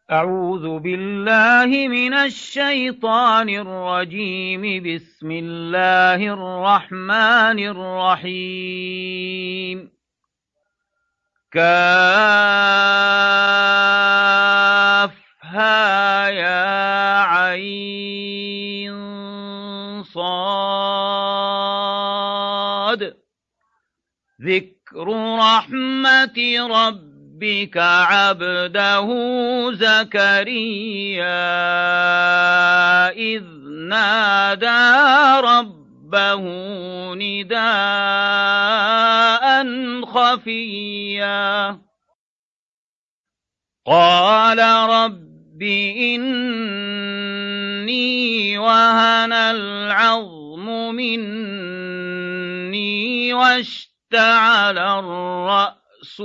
أعوذ بالله من الشيطان الرجيم. بسم الله الرحمن الرحيم. كافها يا عين صاد. ذكر رحمة ربك عبده زكريا إذ نادى ربه نداء خفيا قال رب إني وهن العظم مني واشتعل الرأس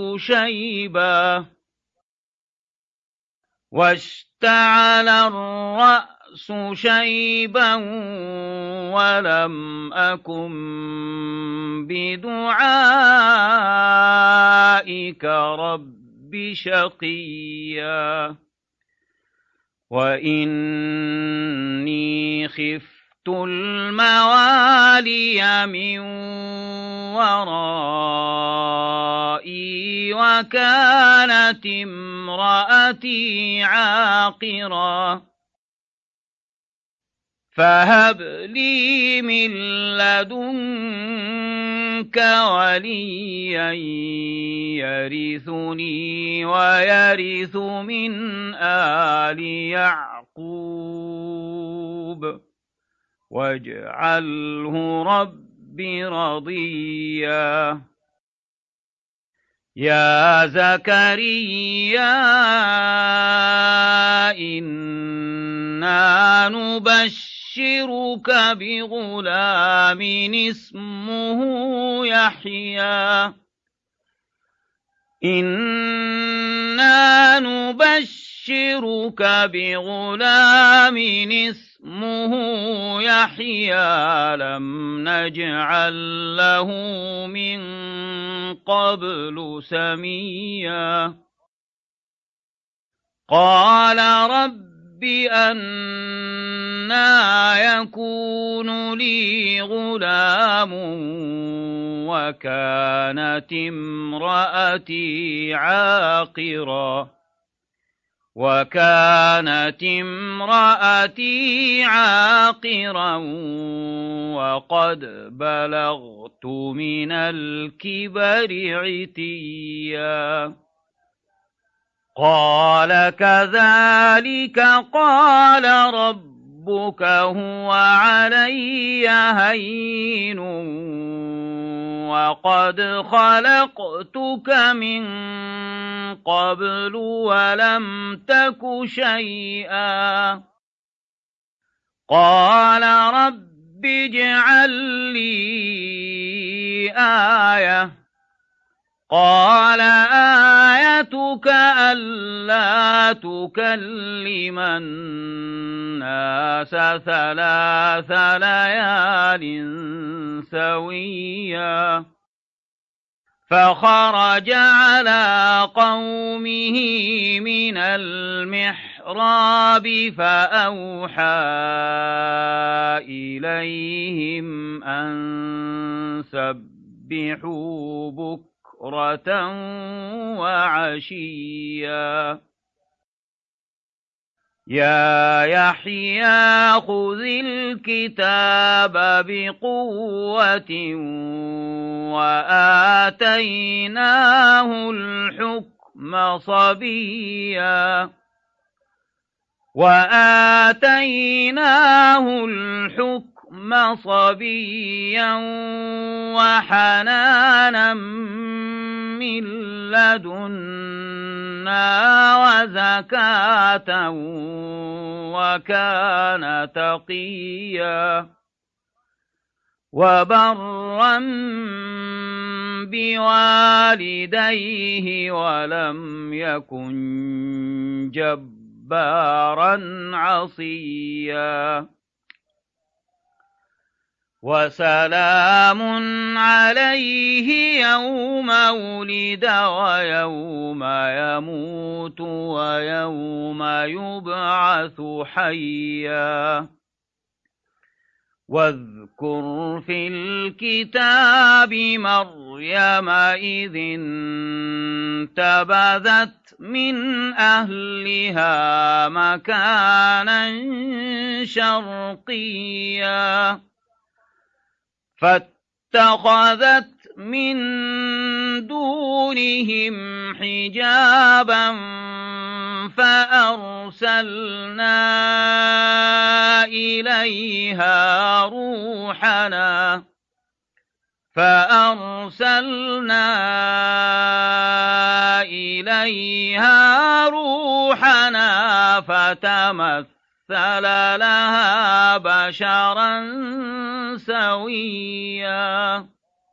شيبا ولم أكن بدعائك رب شقيا وإني خفت الموالي من ورائي وكانت امرأتي عاقرا فهب لي من لدنك وليا يرثني ويرث من آل يعقوب واجعله رب رضيا. يا زكريا إنا نبشرك بغلام اسمه يحيى. لم نجعل له من قبل سميا. قال رب أنى يكون لي غلام وكانت امرأتي عاقرا وقد بلغت من الكبر عتيا. قال كذلك قال ربك هو علي هين وقد خلقتك من قبل ولم تك شيئا. قال رب اجعل لي آية. قال آيتك ألا تكلم الناس 3 ليال سويا. فخرج على قومه من المحراب فأوحى إليهم أن سبحوا بكرة وعشيا. يا يحيى خذ الكتاب بقوة وآتيناه الحكم صبيا وحنانا من لدنا وزكاة وكان تقيا وبرا بوالديه ولم يكن جبارا عصيا. وسلام عليه يوم ولد ويوم يموت ويوم يبعث حيا واذكر في الكتاب مريم إذ انتبذت من أهلها مكانا شرقيا فاتخذت من دونهم حجابا فأرسلنا إليها روحنا فتمثل لها بشرا سويا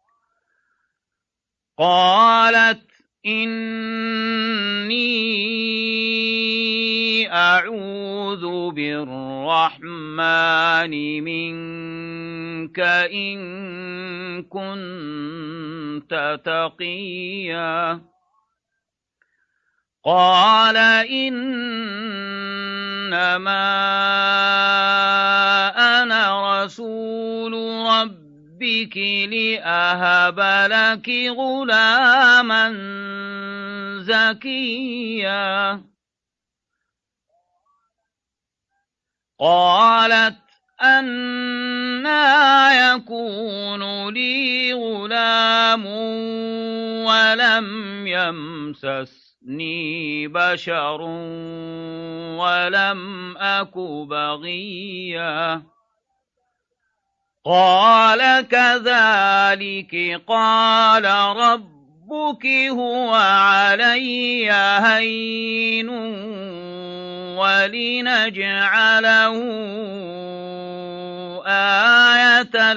قالت إني أعوذ بالرحمن منك إن كنت تقيا قال إنما أنا رسول ربك لأهب لك غلاما زكيا قالت أنى يكون لي غلام ولم يمسسني بشر ولم أك بغيا قال كذلك قال ربك هو علي هين ولنجعله آية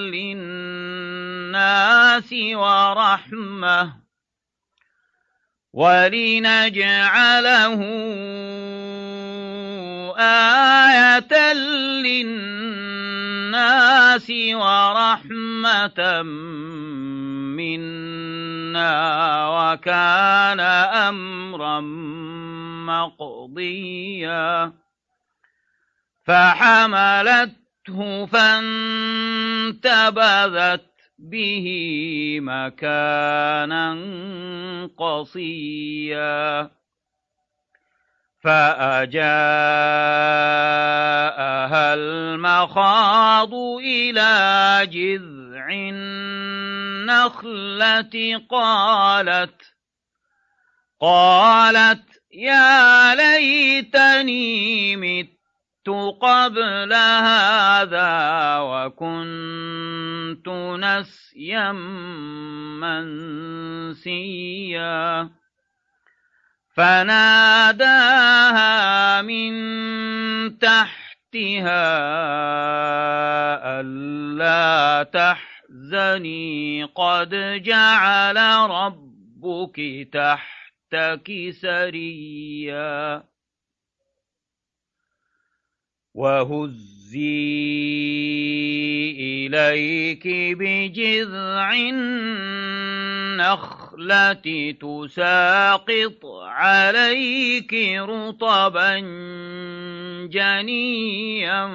للناس ورحمة منا وكان أمرا مقضيا فحملته فانتبذت به مكانا قصيا فأجاءها المخاض إلى جذع النخلة قالت يا ليتني مت قبل هذا وكنت نسيا منسيا فناداها من تحتها ألا تحزني قد جعل ربك تحتك سريا وهزي إليك بجذع النخلة تساقط عليك رطبا جنيا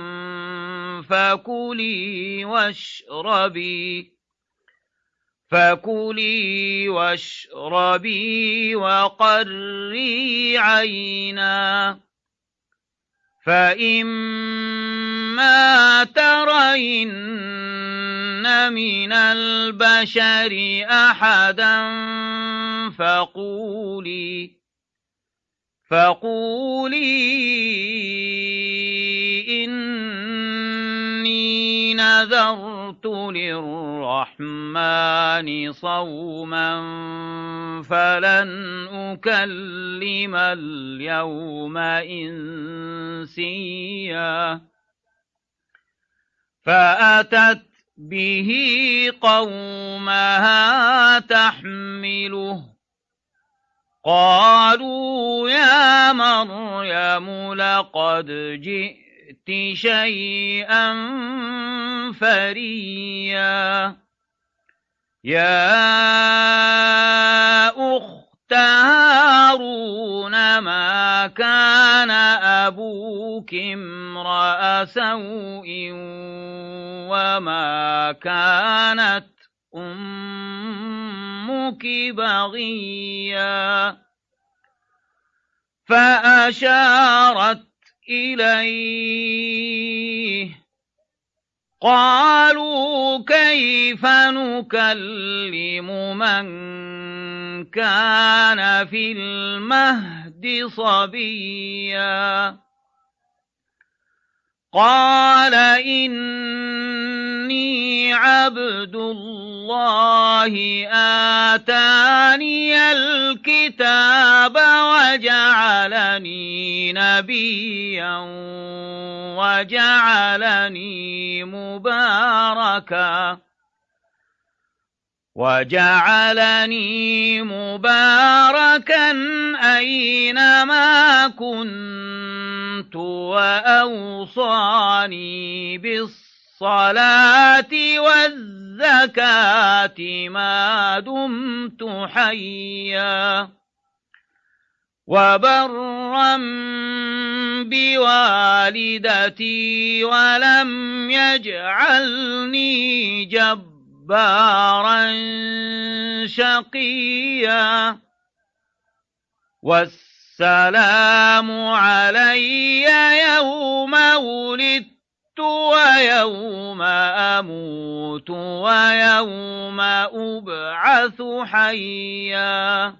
فكلي واشربي وقري عينا فإما ترين من البشر أحدا فقولي إني نذرت للرحمن صوما فلن أكلم اليوم إنسيا فأتت به قومها تحمله قالوا يا مريم لقد جئت شيئا فريا يا أخت هارون ما كان أبوك امرأ سوء وما كانت أمك بغيا فأشارت إليه قالوا كيف نكلم من كان في المهد صبيا قال إني عبد الله آتاني الكتاب وجعلني نبيا وجعلني مباركا أينما كنت وأوصاني بالصلاة والزكاة ما دمت حيا وبرا بوالدتي ولم يجعلني جبارا شقيا والسلام علي يوم ولدت ويوم أموت ويوم أبعث حيا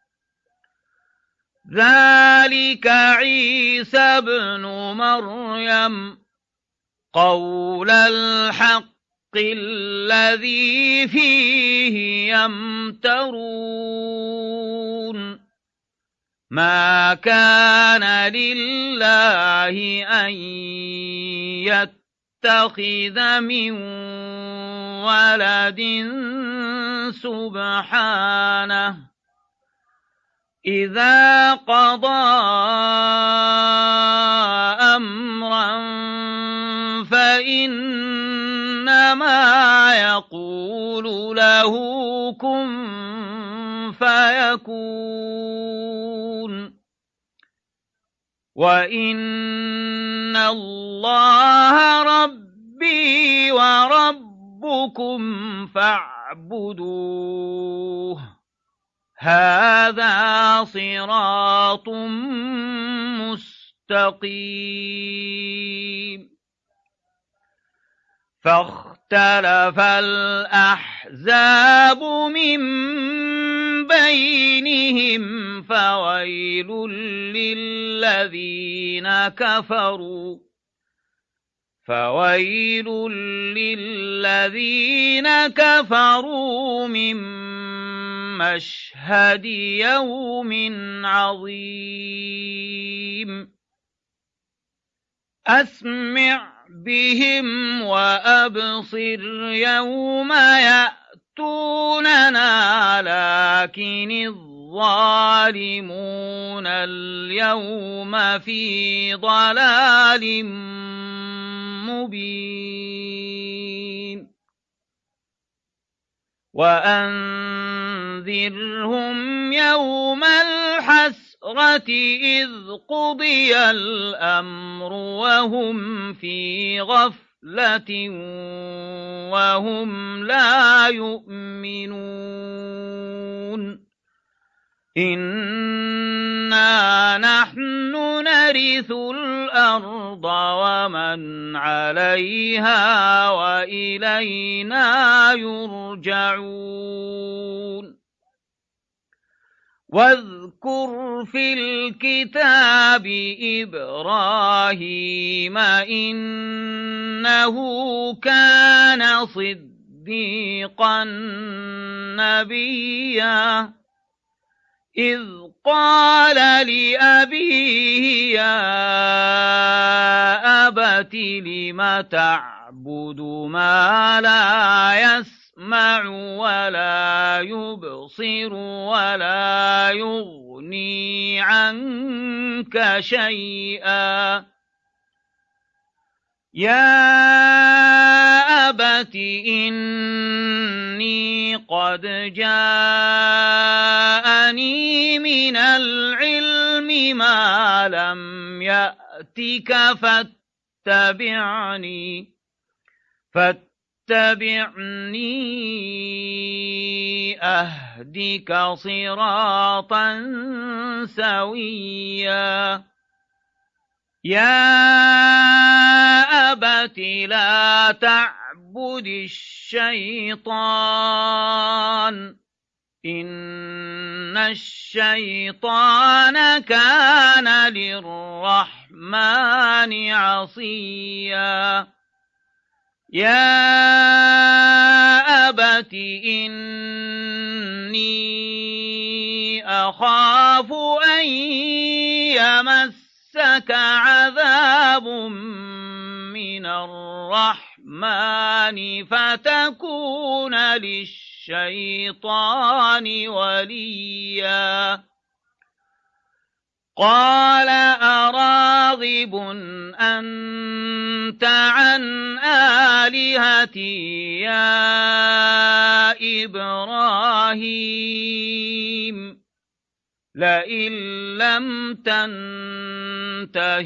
ذلك عيسى ابن مريم قول الحق الذي فيه يمترون ما كان لله أن يتخذ من ولد سبحانه إذا قضى أمرا فإنما يقول له كن فيكون وإن الله ربي وربكم فاعبدوه هذا صراط مستقيم فاختلف الأحزاب من بينهم فويل للذين كفروا من مشهد يوم عظيم أسمع بهم وأبصر يوم يأتوننا لكن الظالمون اليوم في ضلال مبين وأنذرهم يوم الحسرة إذ قضي الأمر وهم في غفلة وهم لا يؤمنون إنا نحن نرث الأرض ومن عليها وإلينا يرجعون واذكر في الكتاب إبراهيم إنه كان صديقا نبيا إذ قال لأبيه يا أبت لم تعبد ما لا يسمع ولا يبصر ولا يغني عنك شيئا يا أبت إني قد جاءني من العلم ما لم يأتك فاتبعني أهدك صراطا سويا يا أبت لا تعبد الشيطان إن الشيطان كان للرحمن عصيا يا أبت إني أخاف أن يمسك عذاب من الرحمن فتكون للشيطان وليا قال أراغب أنت عن آلهتي يا إبراهيم لئن لم تنته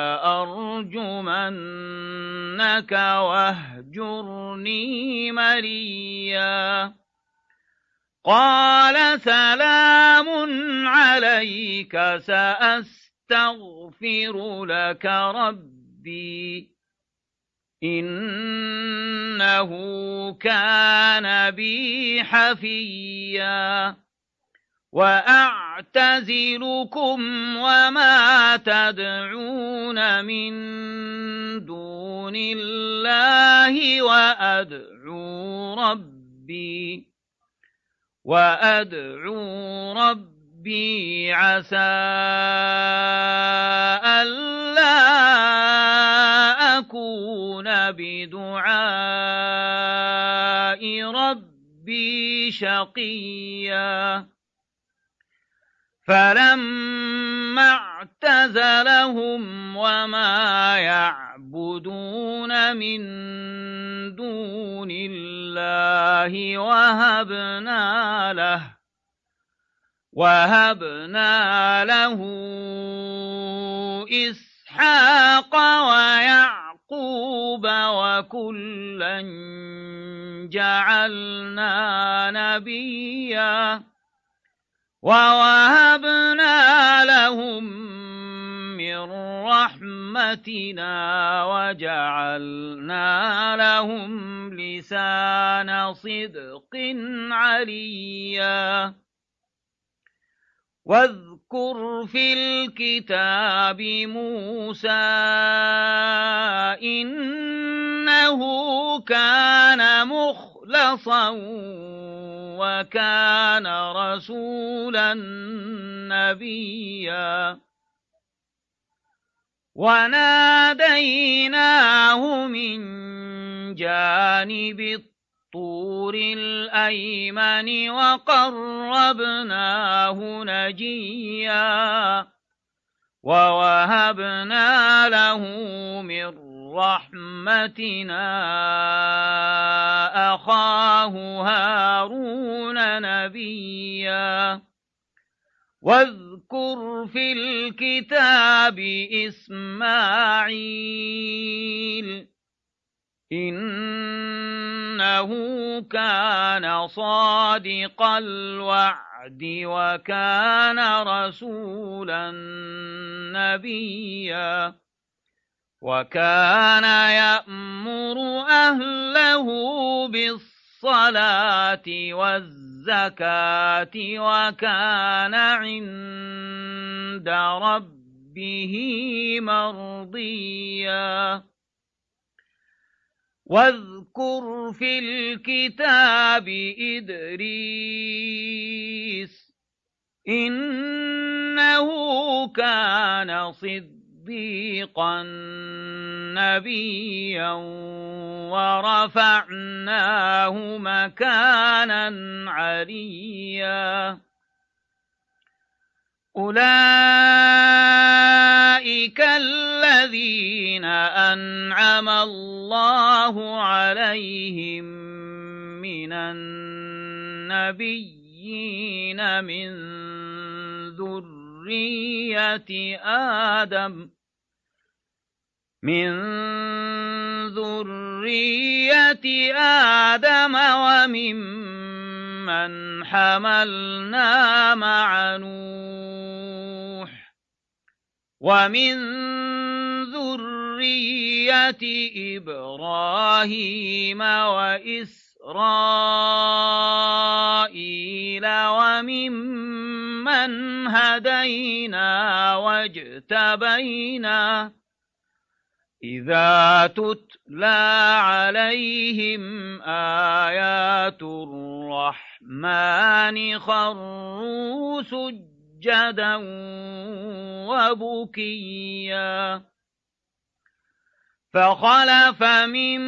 لأرجمنك واهجرني مليا قال سلام عليك سأستغفر لك ربي إنه كان بي حفيا وأعتزلكم وما تدعون من دون الله وأدعو ربي عسى ألا أكون بدعاء ربي شقيا فلما اعتزلهم وما يعبدون من دون الله وهبنا له إسحاق ويعقوب وكلا جعلنا نبيا ووهبنا لهم من رحمتنا وجعلنا لهم لسان صدق عليا واذكر في الكتاب موسى إنه كان مخلصا وكان رسولا نبيا وناديناه من جانب الطور الأيمن وقربناه نجيا ووهبنا له من رحمتنا أخاه هارون نبيا واذكر في الكتاب إسماعيل إنه كان صادق الوعد وكان رسولا نبيا وكان يأمر أهله بالصلاة والزكاة وكان عند ربه مرضيا واذكر في الكتاب إدريس إنه كان صديقا نبيا ورفعناه مكانا عليا أولئك الذين أنعم الله عليهم من النبيين من ذرية آدم وممن حملنا مع نوح ومن ذرية إبراهيم وإسرائيل وممن هدينا واجتبينا إذا تتلى عليهم آيات الرحمن خروا سجدا وبكيا فخلف من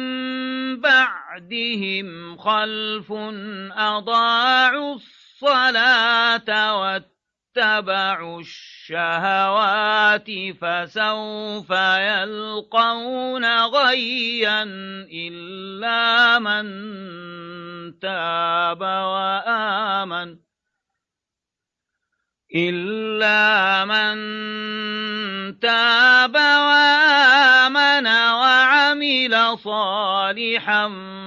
بعدهم خلف أضاعوا الصلاة واتبعوا الشهوات فسوف يلقون غيا إلا من تاب وآمن وعمل صالحا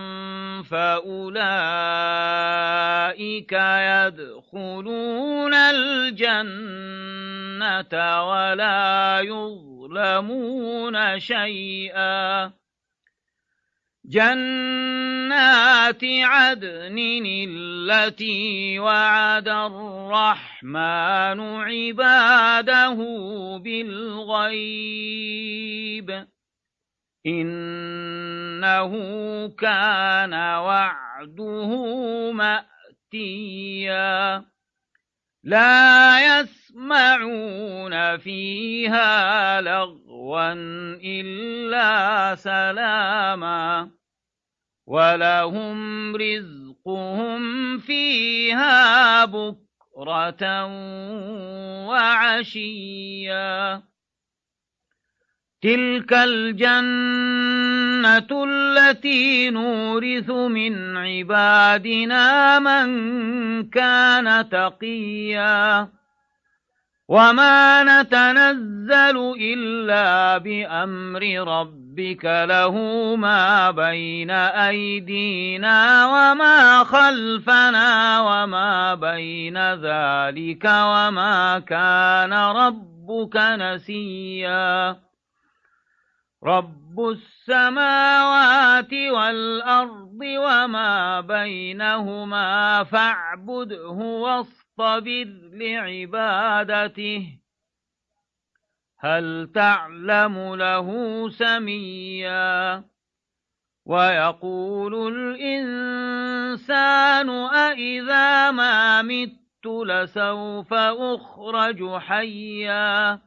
فأولئك يدخلون الجنة ولا يظلمون شيئا جنات عدن التي وعد الرحمن عباده بالغيب إنه كان وعده مأتيا لا يسمعون فيها لغوا إلا سلاما ولهم رزقهم فيها بكرة وعشيا تلك الجنة التي نورث من عبادنا من كان تقيا وما نتنزل إلا بأمر ربك له ما بين أيدينا وما خلفنا وما بين ذلك وما كان ربك نسيا رب السماوات والأرض وما بينهما فاعبده واصطبر لعبادته هل تعلم له سميا ويقول الإنسان أإذا ما مت لسوف أخرج حيا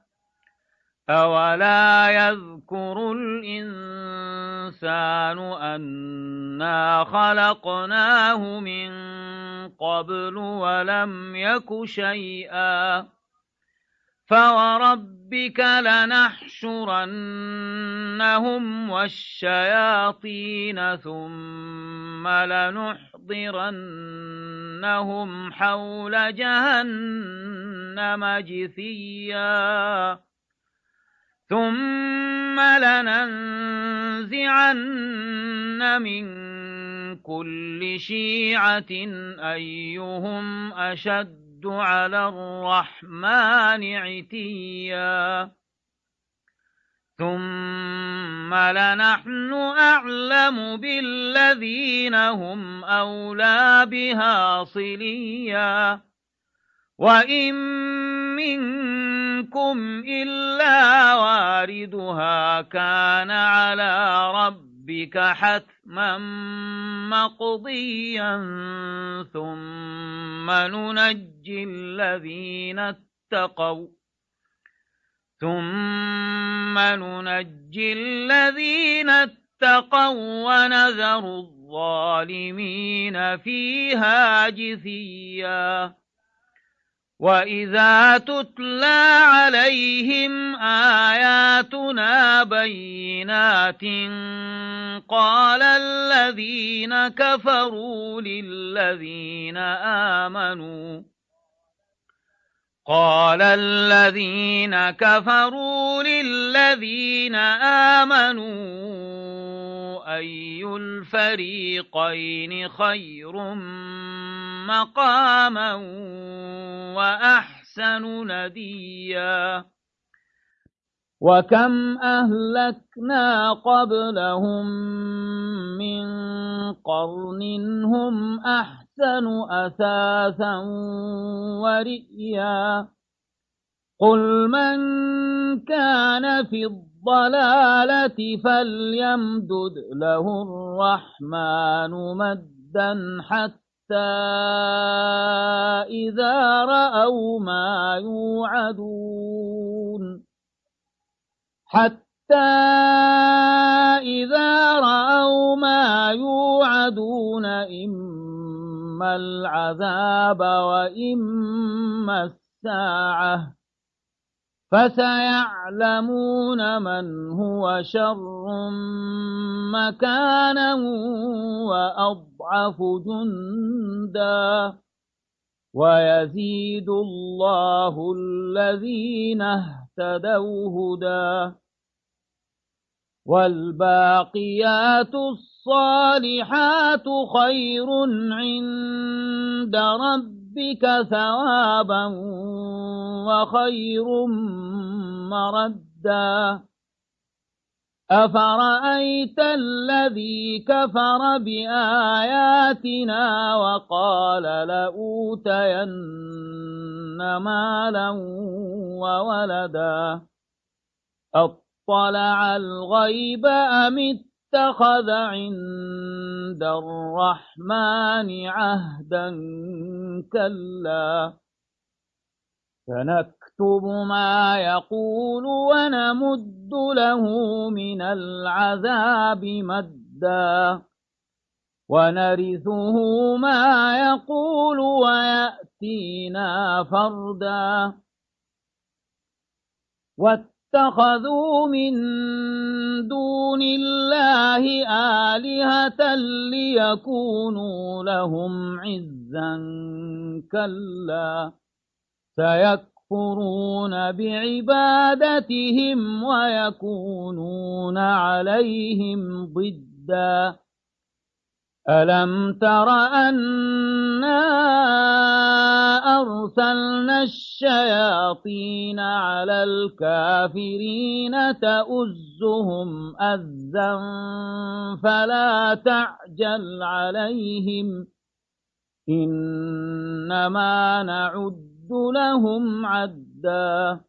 أولا يذكر الإنسان أنا خلقناه من قبل ولم يك شيئا فوربك لنحشرنهم والشياطين ثم لنحضرنهم حول جهنم جثيا ثم لننزعن من كل شيعة أيهم أشد على الرحمن عتيا ثم لنحن أعلم بالذين هم أولى بها صليا وإن منكم إلا واردها كان على ربك حتما مقضيا ثم ننجي الذين اتقوا ونذر الظالمين فيها جثيا وَإِذَا تُتْلَى عَلَيْهِمْ آيَاتُنَا بَيِّنَاتٍ قَالَ الَّذِينَ كَفَرُوا لِلَّذِينَ آمَنُوا أَيُّ الْفَرِيقَيْنِ خَيْرٌ مَّقَامًا وَأَحْسَنُ نَدِيًّا وَكَمْ أَهْلَكْنَا قَبْلَهُم مِّن قَرْنٍ هُمْ أَحْسَنُ أَثَاثًا وَرِئْيًا قُلْ مَن كَانَ فِي الضَّلَالَةِ فَلْيَمْدُدْ لَهُ الرَّحْمَٰنُ مَدًّا حَتَّىٰ إِذَا رَأَوْا مَا يُوعَدُونَ إِمَّا الْعَذَابَ وَإِمَّا السَّاعَةَ فَسَيَعْلَمُونَ مَنْ هُوَ شَرٌّ مَّكَانًا وَأَضْعَفُ جُندًا وَيَزِيدُ اللَّهُ الَّذِينَ اهْتَدَوْا هُدًى وَالْبَاقِيَاتُ الصَّالِحَاتُ خَيْرٌ عِندَ رَبِّكَ ثَوَابًا وَخَيْرٌ مَّرَدًّا أَفَرَأَيْتَ الَّذِي كَفَرَ بِآيَاتِنَا وَقَالَ لَأُوتَيَنَّ مَالًا وَوَلَدًا أَطَّلَعَ الْغَيْبَ أَمِ اتَّخَذَ عِندَ الرَّحْمَٰنِ عَهْدًا كَلَّا سَنَكْتُبُ مَا يَقُولُ وَنَمُدُّ لَهُ مِنَ الْعَذَابِ مَدًّا وَنَرِثُهُ مَا يَقُولُ وَيَأْتِينَا فَرْدًا وَاتَّخَذُوا مِن دُونِ اللَّهِ آلِهَةً لِّيَكُونُوا لَهُمْ عِزًّا كَلَّا سَيَكْفُرُونَ بِعِبَادَتِهِمْ وَيَكُونُونَ عَلَيْهِمْ ضِدًّا أَلَمْ تَرَ أَنَّا أَرْسَلْنَا الشَّيَاطِينَ عَلَى الْكَافِرِينَ تَؤُزُّهُمْ أَزًّا فَلَا تَعْجَلْ عَلَيْهِمْ إِنَّمَا نَعُدُّ لَهُمْ عَدًّا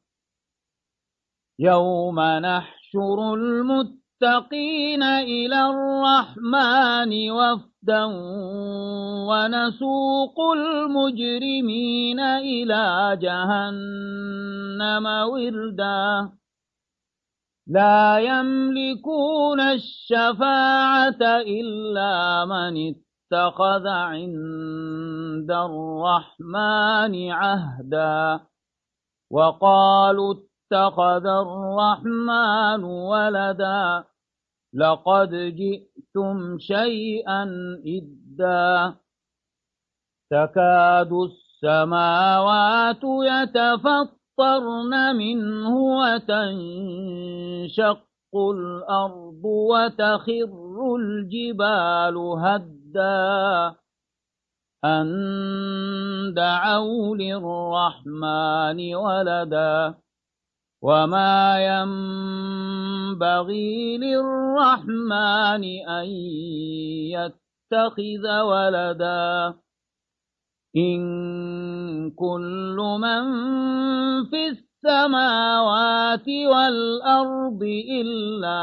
يَوْمَ نَحْشُرُ الْمُتَّقِينَ إِلَى الرَّحْمَٰنِ وَفْدًا وَنَسُوقُ الْمُجْرِمِينَ إِلَىٰ جَهَنَّمَ وِرْدًا لَا يَمْلِكُونَ الشَّفَاعَةَ إِلَّا مَنِ اتَّخَذَ عِندَ الرَّحْمَٰنِ عَهْدًا وَقَالُوا اتَّخَذَ الرَّحْمَٰنُ وَلَدًا لَّقَدْ جِئْتُمْ شَيْئًا إِدًّا تَكَادُ السَّمَاوَاتُ يَتَفَطَّرْنَ مِنْهُ وَتَنشَقُّ الْأَرْضُ وَتَخِرُّ الْجِبَالُ هَدًّا أَن دَعَوْا لِلرَّحْمَٰنِ وَلَدًا وَمَا يَنبَغِي لِلرَّحْمَٰنِ أَن يَتَّخِذَ وَلَدًا إِن كُلُّ مَن فِي السَّمَاوَاتِ وَالْأَرْضِ إِلَّا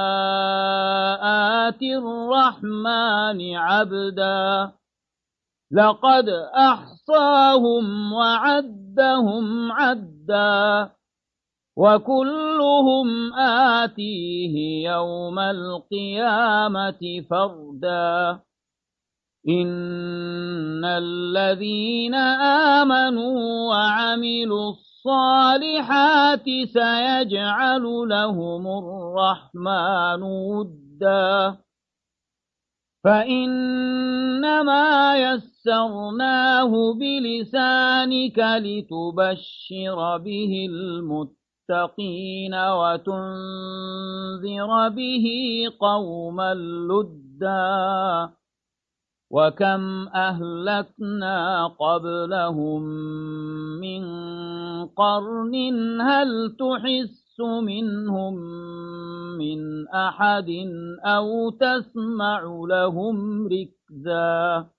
آتِي الرَّحْمَٰنِ عَبْدًا لَّقَدْ أَحْصَاهُمْ وَعَدَّهُمْ عَدًّا وَكُلُّهُمْ آتِيهِ يَوْمَ الْقِيَامَةِ فَرْدًا إن الذين آمنوا وعملوا الصالحات سيجعل لهم الرحمن ودا فإنما يسرناه بلسانك لتبشر به المتقين وتنذر به قوما لدا وكم أهلكنا قبلهم من قرن هل تحس منهم من أحد أو تسمع لهم ركزا